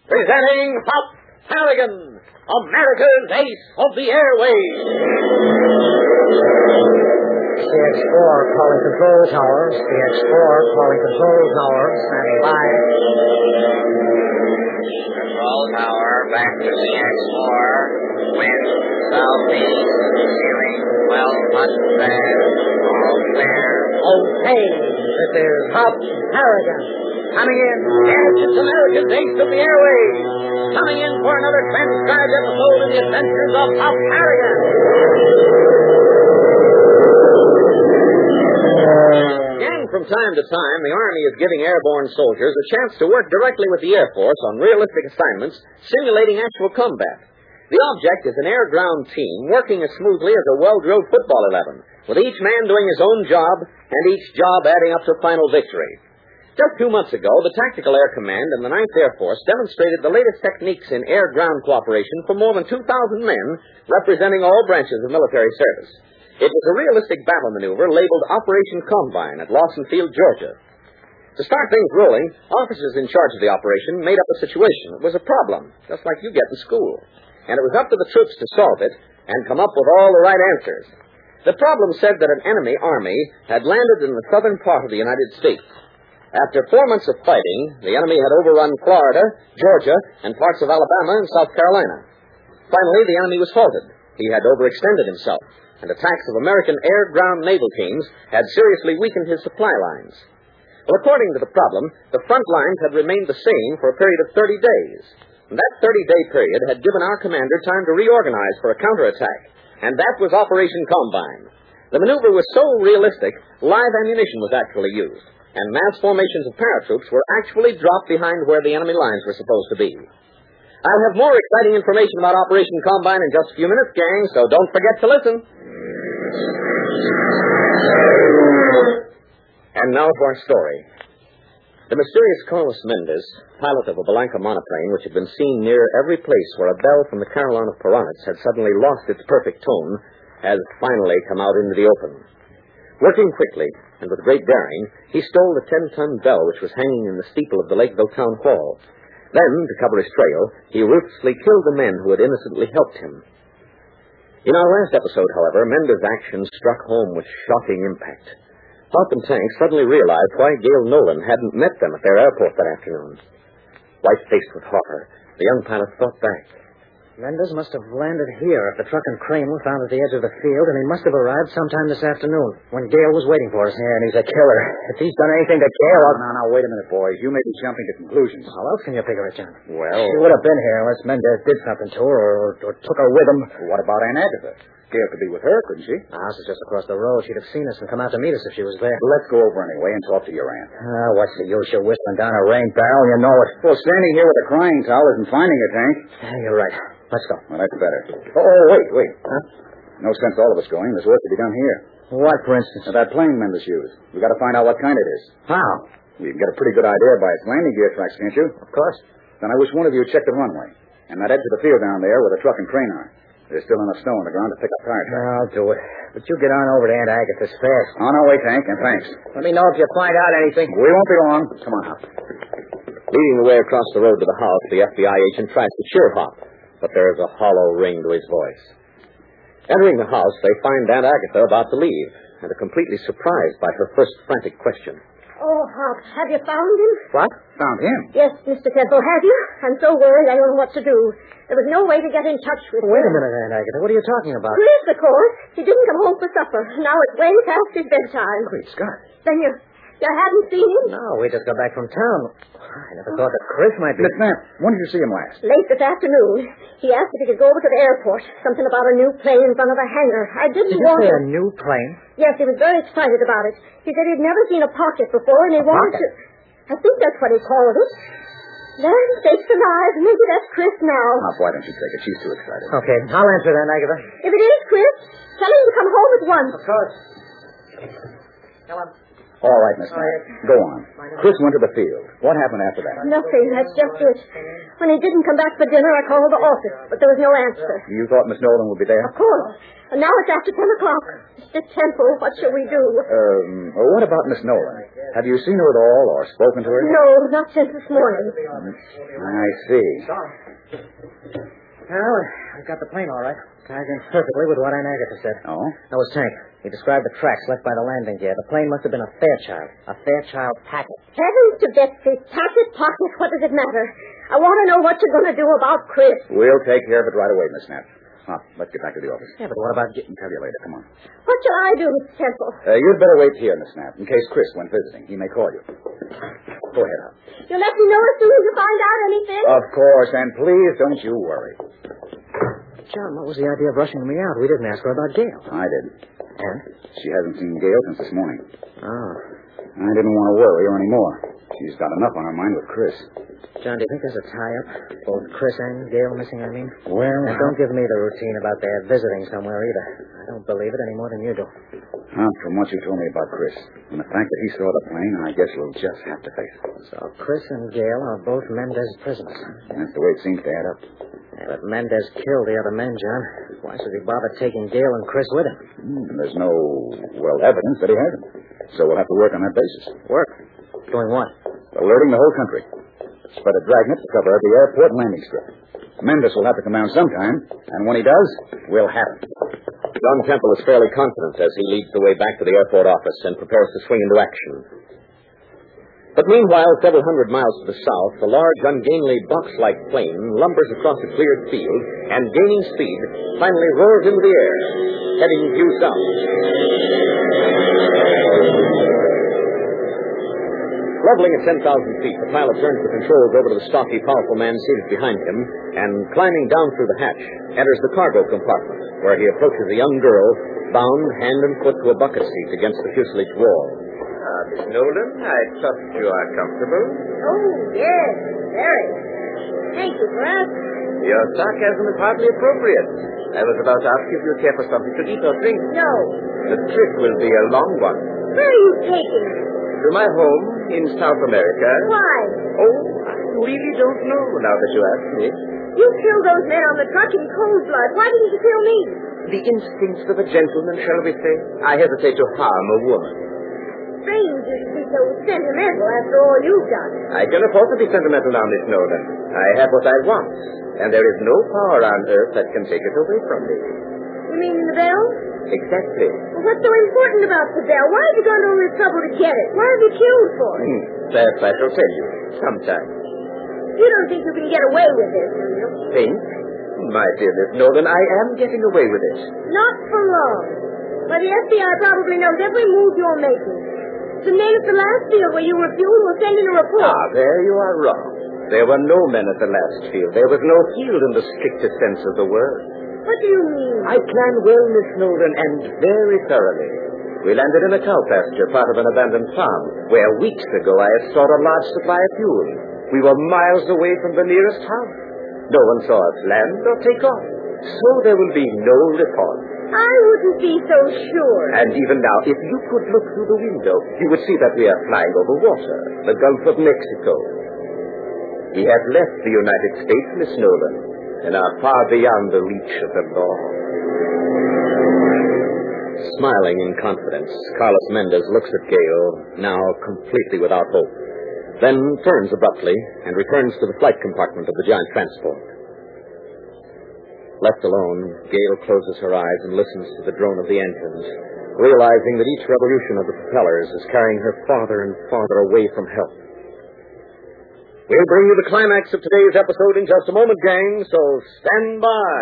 Presenting Pop Harrigan, America's Ace of the Airways. CX-4 calling control tower. CX-4 calling control tower. Standing by. Control tower, back to CX-4. Wind southeast. Ceiling 12 knots fast. All clear. Okay. This is Pop Harrigan. Coming in, yes, it's America's Ace of the Airways. Coming in for another transcribed episode in the adventures of Pop Harrigan. Gang, from time to time, the Army is giving airborne soldiers a chance to work directly with the Air Force on realistic assignments, simulating actual combat. The object is an air-ground team working as smoothly as a well-drilled football 11, with each man doing his own job and each job adding up to final victory. Just 2 months ago, the Tactical Air Command and the 9th Air Force demonstrated the latest techniques in air-ground cooperation for more than 2,000 men, representing all branches of military service. It was a realistic battle maneuver labeled Operation Combine at Lawson Field, Georgia. To start things rolling, officers in charge of the operation made up a situation. It was a problem, just like you get in school. And it was up to the troops to solve it and come up with all the right answers. The problem said that an enemy army had landed in the southern part of the United States. After 4 months of fighting, the enemy had overrun Florida, Georgia, and parts of Alabama and South Carolina. Finally, the enemy was halted. He had overextended himself, and attacks of American air-ground naval teams had seriously weakened his supply lines. Well, according to the problem, the front lines had remained the same for a period of 30 days. And that 30-day period had given our commander time to reorganize for a counterattack, and that was Operation Combine. The maneuver was so realistic, live ammunition was actually used, and mass formations of paratroops were actually dropped behind where the enemy lines were supposed to be. I'll have more exciting information about Operation Combine in just a few minutes, gang, so don't forget to listen. And now for our story. The mysterious Carlos Mendez, pilot of a Belanca monoplane which had been seen near every place where a bell from the Carolina Piranhas had suddenly lost its perfect tone, has finally come out into the open. Working quickly and with great daring, he stole the 10-ton bell which was hanging in the steeple of the Lakeville Town Hall. Then, to cover his trail, he ruthlessly killed the men who had innocently helped him. In our last episode, however, Mendez's actions struck home with shocking impact. Pop and Tank suddenly realized why Gail Nolan hadn't met them at their airport that afternoon. White-faced with horror, the young pilot thought back. Mendez must have landed here if the truck and crane were found at the edge of the field, and he must have arrived sometime this afternoon, when Gail was waiting for us. Yeah, and he's a killer. If he's done anything to Gail... Now, wait a minute, boys. You may be jumping to conclusions. How else can you figure it, John? Well... She would have been here unless Mendez did something to her or took her with him. What about Aunt Agatha? Gail could be with her, couldn't she? The house is just across the road. She'd have seen us and come out to meet us if she was there. Well, let's go over anyway and talk to your aunt. What's the use? You're whistling down a rain barrel, you know it. Well, standing here with a crying towel isn't finding it, Hank. Yeah, you're right. Let's go. Well, that's better. Oh, wait. Huh? No sense all of us going. There's work to be done here. What, for instance? Now, that plane Mendez used. We got to find out what kind it is. How? You can get a pretty good idea by its landing gear tracks, can't you? Of course. Then I wish one of you would check the runway. And that edge of the field down there where the truck and crane are. There's still enough snow on the ground to pick up tire tracks. I'll do it. But you get on over to Aunt Agatha's fast. On our way, Hank, and thanks. Let me know if you find out anything. We won't be long. Come on, Hop. Leading the way across the road to the house, the FBI agent tries to cheer Hop, but there is a hollow ring to his voice. Entering the house, they find Aunt Agatha about to leave, and are completely surprised by her first frantic question. Oh, Hop, have you found him? What? Found him? Yes, Mr. Temple, have you? I'm so worried I don't know what to do. There was no way to get in touch with him. Wait a minute, Aunt Agatha. What are you talking about? Chris, of course. He didn't come home for supper. Now it's way past his bedtime. Great Scott. Then you hadn't seen him? No, we just got back from town. I never thought that Chris might be... Miss Knapp, when did you see him last? Late this afternoon. He asked if he could go over to the airport. Something about a new plane in front of a hangar. I didn't Did you want say to... a new plane? Yes, he was very excited about it. He said he'd never seen a pocket before, and he wanted to... I think that's what he called it. Land sakes alive. Maybe that's Chris now. Hop, why don't you take it? She's too excited. Okay, I'll answer that, Agatha. If it is Chris, tell him to come home at once. Of course. Tell him. All right, Miss Knight. Go on. Chris went to the field. What happened after that? Nothing. That's just it. When he didn't come back for dinner, I called the office, but there was no answer. You thought Miss Nolan would be there? Of course. And now it's after 10 o'clock. Mr. Temple, what shall we do? What about Miss Nolan? Have you seen her at all or spoken to her? No, not since this morning. I see. Well, I got the plane all right. Ties in perfectly with what Aunt Agatha said. Oh? That was Tank. He described the tracks left by the landing gear. The plane must have been a Fairchild. A Fairchild packet. Heavens to Betsy. Packet, pocket, what does it matter? I want to know what you're going to do about Chris. We'll take care of it right away, Miss Knapp. Let's get back to the office. Yeah, but what about... I'll tell you later. Come on. What shall I do, Mr. Temple? You'd better wait here, Miss Knapp, in case Chris went visiting. He may call you. Go ahead, Hop. You'll let me know as soon as you find out anything? Of course, and please don't you worry. John, what was the idea of rushing me out? We didn't ask her about Gail. I didn't. And? She hasn't seen Gail since this morning. Oh. I didn't want to worry her anymore. She's got enough on her mind with Chris. John, do you think there's a tie-up? Both Chris and Gail missing, I mean? Well... And don't give me the routine about their visiting somewhere either. I don't believe it any more than you do. From what you told me about Chris, and the fact that he saw the plane, I guess we'll just have to face it. So Chris and Gail are both Mendez prisoners. That's the way it seems to add up. Yeah, but Mendez killed the other men, John. Why should he bother taking Gail and Chris with him? There's no, evidence that he hasn't. So we'll have to work on that basis. Work? Doing what? Alerting the whole country. Spread a dragnet to cover every airport and landing strip. Mendez will have to come down sometime, and when he does, we'll have it. John Temple is fairly confident as he leads the way back to the airport office and prepares to swing into action. But meanwhile, several hundred miles to the south, the large, ungainly, box-like plane lumbers across a cleared field and, gaining speed, finally roars into the air, heading due south. Leveling at 10,000 feet, the pilot turns the controls over to the stocky, powerful man seated behind him and, climbing down through the hatch, enters the cargo compartment, where he approaches a young girl bound hand and foot to a bucket seat against the fuselage wall. Miss Nolan, I trust you are comfortable. Oh, yes, very. Thank you for asking. Your sarcasm is hardly appropriate. I was about to ask if you care for something to eat or drink. No. The trip will be a long one. Where are you taking me? To my home in South America. Why? Oh, I really don't know now that you ask me. You killed those men on the truck in cold blood. Why didn't you kill me? The instincts of a gentleman, shall we say? I hesitate to harm a woman. Strange you should be so sentimental after all you've done. I can afford to be sentimental now, Miss Nolan. I have what I want, and there is no power on earth that can take it away from me. You mean the bell? Exactly. Well, what's so important about the bell? Why have you gone to all this trouble to get it? Why have you killed for it? Perhaps I shall tell you sometime. You don't think you can get away with this, do you? Think? My dear Miss Nolan, I am getting away with it. Not for long. But the FBI probably knows every move you're making. The men at the last field where you refused will send in a report. There you are wrong. There were no men at the last field. There was no field in the strictest sense of the word. What do you mean? I planned well, Miss Nolan, and very thoroughly. We landed in a cow pasture, part of an abandoned farm, where weeks ago I had stored a large supply of fuel. We were miles away from the nearest house. No one saw us land or take off. So there will be no report. I wouldn't be so sure. And even now, if you could look through the window, you would see that we are flying over water, the Gulf of Mexico. We have left the United States, Miss Nolan, and are far beyond the reach of the law. Smiling in confidence, Carlos Mendez looks at Gail, now completely without hope, then turns abruptly and returns to the flight compartment of the giant transport. Left alone, Gail closes her eyes and listens to the drone of the engines, realizing that each revolution of the propellers is carrying her farther and farther away from help. We'll bring you the climax of today's episode in just a moment, gang, so stand by.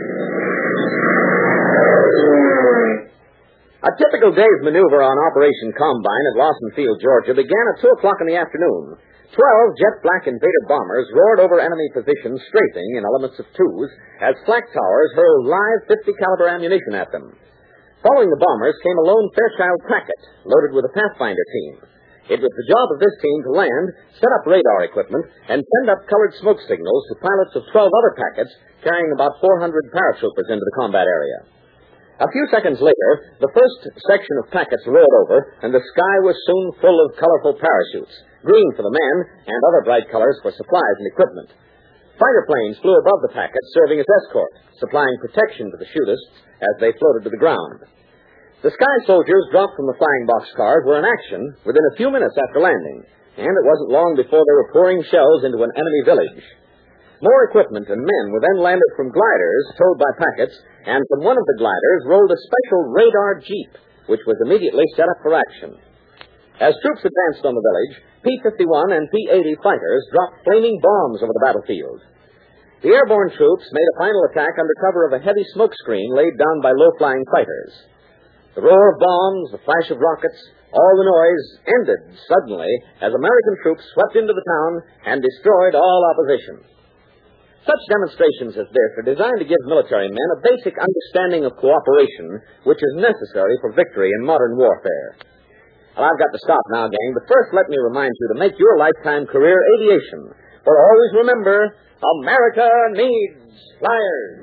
A typical day's maneuver on Operation Combine at Lawson Field, Georgia, began at 2 o'clock in the afternoon. 12 jet-black Invader bombers roared over enemy positions, strafing in elements of twos, as flak towers hurled live 50-caliber ammunition at them. Following the bombers came a lone Fairchild Packet, loaded with a Pathfinder team. It was the job of this team to land, set up radar equipment, and send up colored smoke signals to pilots of 12 other packets carrying about 400 paratroopers into the combat area. A few seconds later, the first section of packets rolled over, and the sky was soon full of colorful parachutes, green for the men and other bright colors for supplies and equipment. Fighter planes flew above the packets, serving as escort, supplying protection to the shooters as they floated to the ground. The sky soldiers dropped from the flying boxcars were in action within a few minutes after landing, and it wasn't long before they were pouring shells into an enemy village. More equipment and men were then landed from gliders towed by packets, and from one of the gliders rolled a special radar jeep, which was immediately set up for action. As troops advanced on the village, P-51 and P-80 fighters dropped flaming bombs over the battlefield. The airborne troops made a final attack under cover of a heavy smoke screen laid down by low-flying fighters. The roar of bombs, the flash of rockets, all the noise ended suddenly as American troops swept into the town and destroyed all opposition. Such demonstrations as this are designed to give military men a basic understanding of cooperation, which is necessary for victory in modern warfare. Well, I've got to stop now, gang, but first let me remind you to make your lifetime career aviation. For always remember, America needs flyers.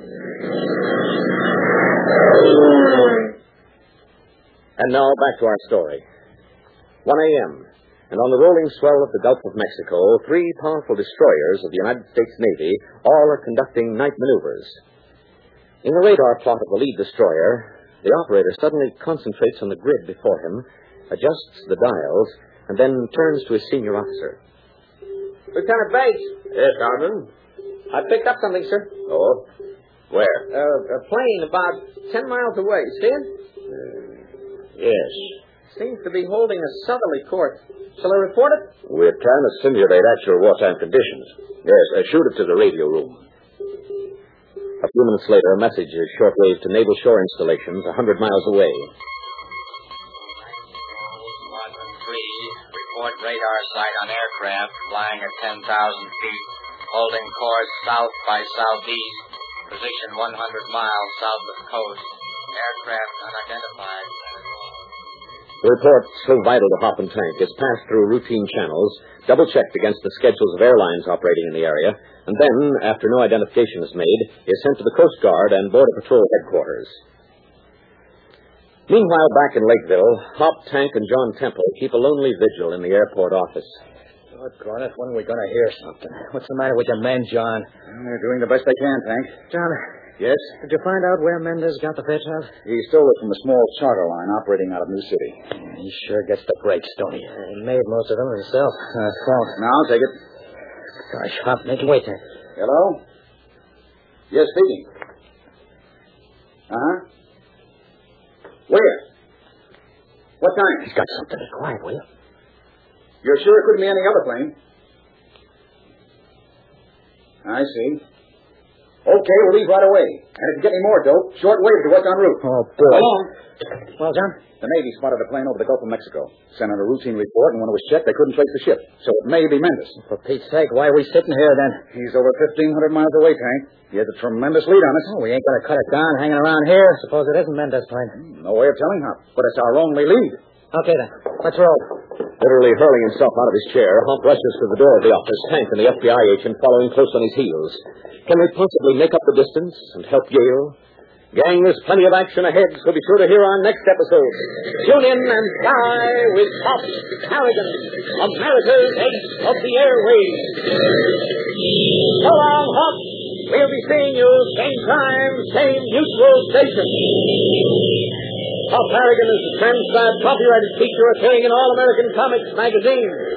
And now back to our story. 1 a.m., and on the rolling swell of the Gulf of Mexico, 3 powerful destroyers of the United States Navy all are conducting night maneuvers. In the radar plot of the lead destroyer, the operator suddenly concentrates on the grid before him, adjusts the dials, and then turns to his senior officer. Lieutenant Bates. Yes, Carmen? I picked up something, sir. Oh? Where? A plane about 10 miles away. See it? Yes. Seems to be holding a southerly course. Shall I report it? We're trying to simulate actual wartime conditions. Yes, shoot it to the radio room. A few minutes later, a message is shortwaved to naval shore installations 100 miles away. Squadron 3, report radar sight on aircraft flying at 10,000 feet, holding course south by southeast, position 100 miles south of coast. Aircraft unidentified. The report, so vital to Hop and Tank, is passed through routine channels, double-checked against the schedules of airlines operating in the area, and then, after no identification is made, is sent to the Coast Guard and Border Patrol headquarters. Meanwhile, back in Lakeville, Hop, Tank, and John Temple keep a lonely vigil in the airport office. Doggone it, when are we going to hear something? What's the matter with your men, John? They're doing the best they can, Tank. John, Yes? did you find out where Mendez got the Fairchild? He stole it from a small charter line operating out of New City. He sure gets the breaks, don't he? He made most of them himself. Now, take it. Gosh, Hop, make it wait. Hello? Yes, speaking. Uh-huh. Where? What time? He's got something. Be quiet, will you? You're sure it couldn't be any other plane? I see. Okay, we'll leave right away. And if you get any more dope, short wave to what's en route. Oh, boy. Come on. Well, John? The Navy spotted a plane over the Gulf of Mexico. Sent out a routine report, and when it was checked, they couldn't trace the ship. So it may be Mendez. For Pete's sake, why are we sitting here, then? He's over 1,500 miles away, Tank. He has a tremendous lead on us. Oh, we ain't going to cut it down hanging around here. Suppose it isn't Mendez' plane. No way of telling, Hop. But it's our only lead. Okay, then. Let's roll. Literally hurling himself out of his chair, Hop rushes to the door of the office, Tank and the FBI agent following close on his heels. Can they possibly make up the distance and help Gale? Gang, there's plenty of action ahead, so be sure to hear our next episode. Tune in and fly with Hop Harrigan, America's ace of the airwaves. So long, Hop. We'll be seeing you same time, same usual station. Hop Harrigan is the transcribed copyrighted feature appearing in All American Comics magazine.